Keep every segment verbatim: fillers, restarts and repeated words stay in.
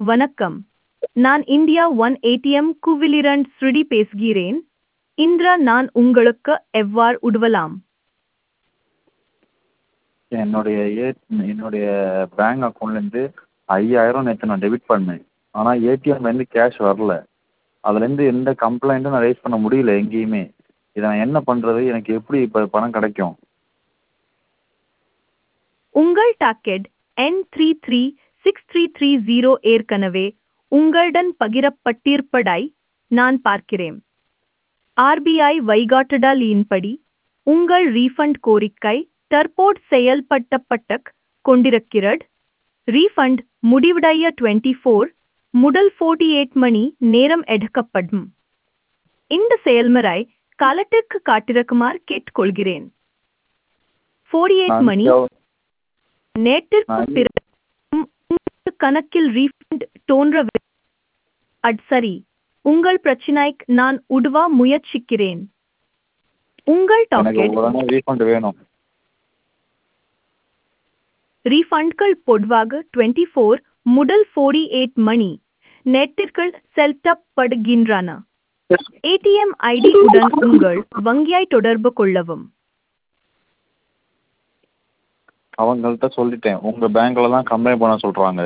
வணக்கம். நான் India one ATM குவிலிரண்ட் ஸ்ருடி பேசுகிறேன். இந்திரா நான் உங்களுக்கு எவ்வாறு உதவலாம்? என்னுடைய ஏ என்னுடைய பேங்க் அக்கௌண்ட்லேருந்து ஐயாயிரம் நேற்று நான் டெபிட் பண்ணேன். ஆனால் ஏடிஎம்லேருந்து கேஷ் வரல. அதுலேருந்து எந்த கம்ப்ளைண்ட்டும் நான் ரைஸ் பண்ண முடியல எங்கேயுமே. இதை நான் என்ன பண்ணுறது? எனக்கு எப்படி இப்போ பணம் கிடைக்கும்? உங்கள் டாக்கெட் எண் three three six three three zero ஏற்கனவே உங்களுடன் பகிரப்பட்டிருப்பதாய் நான் பார்க்கிறேன். ஆர்பிஐ வழிகாட்டுதலின்படி உங்கள் ரீஃபண்ட் கோரிக்கை தற்போது செயல்படுத்தப்பட்டுக் கொண்டிருக்கிறது. ரீஃபண்ட் முடிவடைய இருபத்தி நான்கு முதல் நாற்பத்தி எட்டு மணி நேரம் எடுக்கப்படும். இந்த செயல்முறை காலத்திற்கு காத்திருக்குமாறு கேட்டுக்கொள்கிறேன். நாற்பத்தி எட்டு நான் மணி எவ்வளோ- நேரத்திற்கு நான் பிறகு உங்கள் கணக்கில் ரீஃபண்ட் தோன்றவில்லை. அது சரி, உங்கள் பிரச்சினைக்கு நான் உதவ முயற்சிக்கிறேன். உங்கள் எனக்கு டாக்கெட் உடனே ரீஃபண்ட் வேணும். ரீஃபண்ட்கள் பொதுவாக இருபத்தி நான்கு முதல் நாற்பத்தி எட்டு மணி நேரத்திற்குள் செலுத்தப்படுகின்றன. ஏடிஎம் ஐடி உடன் உங்கள் வங்கியை தொடர்பு கொள்ளவும். அவங்கள்ட்ட சொல்லிட்டேன். உங்கள் பேங்க்கில் தான் கம்ப்ளைண்ட் பண்ண சொல்கிறாங்க.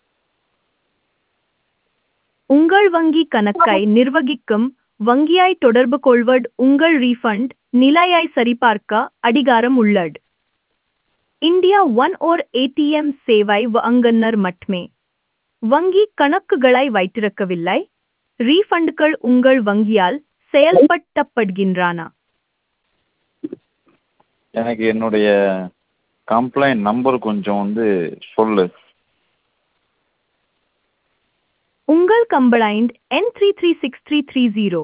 உங்கள் வங்கி கணக்கை நிர்வகிக்கும் வங்கியை தொடர்பு கொள்வது உங்கள் ரீஃபண்ட் நிலையை சரிபார்க்க அதிகாரம் உள்ளது. இந்தியா ஒன் ஓர் ஏடிஎம் சேவை வழங்குநர் மட்டுமே வங்கி கணக்குகளை வைத்திருக்கவில்லை. ரீஃபண்டுகள் உங்கள் வங்கியால் செயல்படுத்தப்படுகின்றன. எனக்கு என்னுடைய கம்ப்ளைண்ட் நம்பர் கொஞ்சம் வந்து சொல்லு. உங்கள் கம்ப்ளைண்ட் எண் three three six three three zero.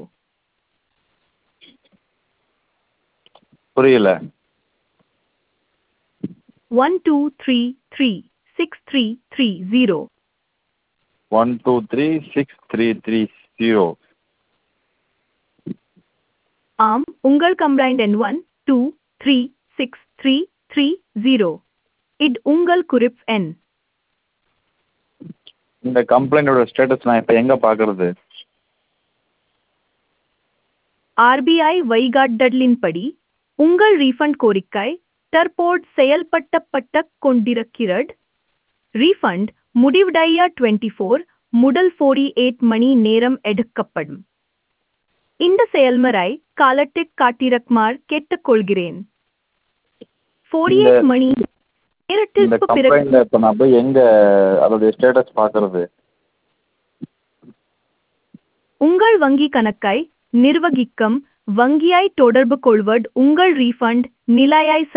புரியல. One two three three six three three zero. One two three six three three zero. ஆம், உங்கள் கம்ப்ளைண்ட் எண் one two three six three three zero. இது உங்கள் குறிப்பு எண். இந்த கம்ப்ளைண்டோட ஸ்டேட்டஸ் நான் இப்போ எங்கே பார்க்கறது? ஆர்பிஐ வழிகாட்டுதலின்படி உங்கள் ரீஃபண்ட் கோரிக்கை தற்போது செயல்படுத்தப்பட்டுக் கொண்டிருக்கிறது. ரீஃபண்ட் முடிவடைய இருபத்தி நான்கு முதல் நாற்பத்தி எட்டு மணி நேரம் எடுக்கப்படும். இந்த செயல்முறை காலத்திற்கு காத்திருக்குமாறு கேட்டுக்கொள்கிறேன். நாற்பத்தி இந்த எட்டு மணி இந்த நேரத்திற்கு பிறகு கம்ப்ளைண்ட்ல இப்போ நான் போய் எங்கே அதோடைய ஸ்டேட்டஸ் பார்க்கறது? உங்கள் வங்கி கணக்கை நிர்வகிக்கும் வங்கியை தொடர்பு கொள்வது உங்கள் ரீஃபண்ட் நிலையை